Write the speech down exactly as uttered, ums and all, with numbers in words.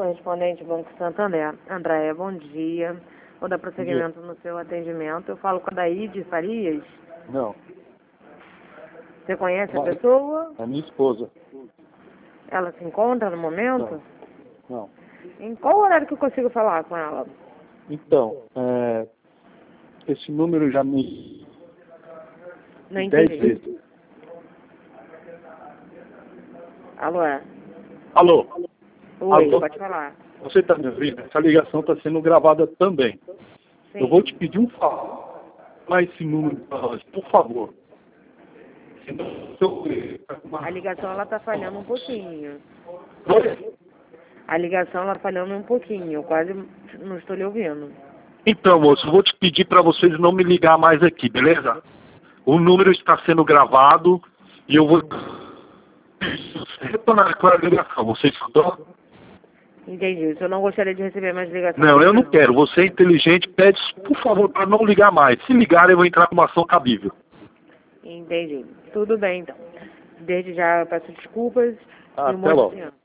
correspondente Banco Santander. Andréia, bom dia. Vou dar prosseguimento no seu atendimento. Eu falo com a Daíde Farias. Não. Você conhece Não. a pessoa? É minha esposa. Ela se encontra no momento? Não. Não. Em qual horário que eu consigo falar com ela? Então, é, esse número já me... Não dez entendi. vezes. Alô? é? Alô? Oi, Alô? pode falar. Você está me ouvindo? Essa ligação está sendo gravada também. Sim. Eu vou te pedir um favor. Fala esse número para nós, por favor. Senão, eu... A ligação ela tá falhando um pouquinho. Oi? A ligação ela falhando um pouquinho. Eu quase não estou lhe ouvindo. Então, moço, eu vou te pedir para vocês não me ligar mais aqui, beleza? O número está sendo gravado e eu vou retornar com a ligação. Você escutou? Entendi. O senhor não gostaria de receber mais ligação? Não, eu não quero. Você é inteligente, pede, por favor, para não ligar mais. Se ligar, eu vou entrar com uma ação cabível. Entendi. Tudo bem, então. Desde já eu peço desculpas. Ah, e um até bom logo. dia.